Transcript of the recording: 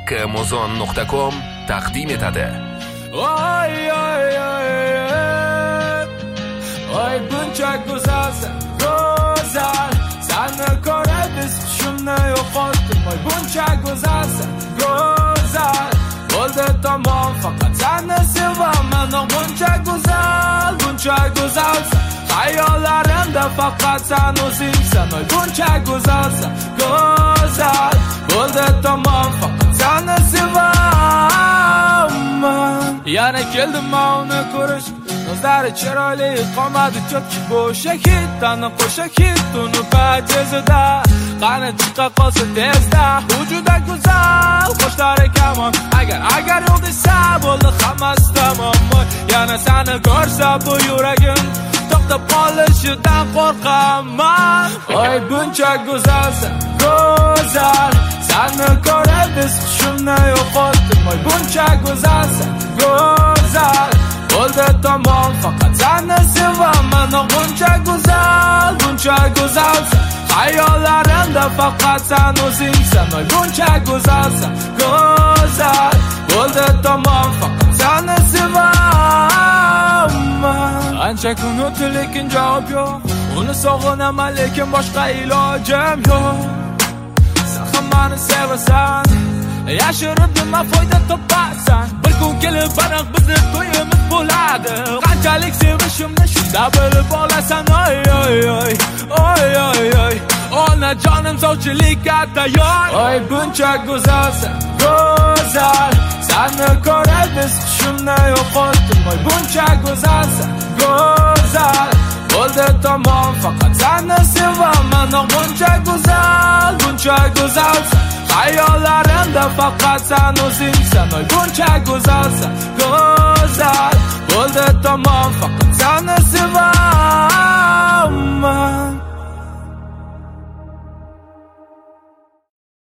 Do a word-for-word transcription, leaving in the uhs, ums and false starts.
Kamozon nuqta com taqdim etadi. Oy oy oy oy buncha go'zalsan, go'zal. Seni ko'rib hushimni yo'qotdim. Oy buncha go'zalsan, go'zal. Bo'ldi tamom, faqat seni sevaman. O buncha go'zal, buncha go'zalsan. Hayollarimda faqat sen o'zingsan. Oy buncha go'zalsan, go'zal. Bo'ldi tamom, faqat seni sevaman. Yana keldim uni ko'rish, ko'zlari chiroyli, qomadi cho'kchi bo'sha hit, tani qo'sha hit, uni paytizida qani chiqa qolsa tezda. U juda go'zal, qoshlari kamon, agar agar yo'q desa bo'ldi hammasi tamom. Yana seni ko'rsa bu yuragim to'xtab qolishidan qo'rqaman. Oy buncha go'zalsan, go'zal. Seni ko'rib hushimni yo'qotdim. Oy buncha go'zalsan, go'zal. Bo'ldi tamom, faqat seni sevaman. O buncha go'zal, buncha go'zalsan. Hayollarimda faqat sen o'zingsan. Oy buncha go'zalsan, go'zal. Bo'ldi tamom, faqat seni sevaman. Ancha kun o'tdi lekin javob yo'q. Uni sog'inaman lekin boshqa ilojim yo'q. Sen ham meni sevasan, yashirib nima foyda topasan. Bir kun kelib bariq bizni to'yimiz bo'ladi. Qanchalik sevishimni shunda bilib olasan. Oy oy oy oy oy oy. Ona jonim sovchilikka tayyor. Oy buncha go'zalsan, go'zal. Seni ko'rib hushimni yo'qotdim. Oy buncha go'zalsan, go'zal. Bo'ldi tamom, faqat seni sevaman. O buncha go'zal, buncha go'zalsan. Hayollarimda faqat sen o'zingsan. Oy buncha go'zalsan, go'zal. Bo'ldi tamom, faqat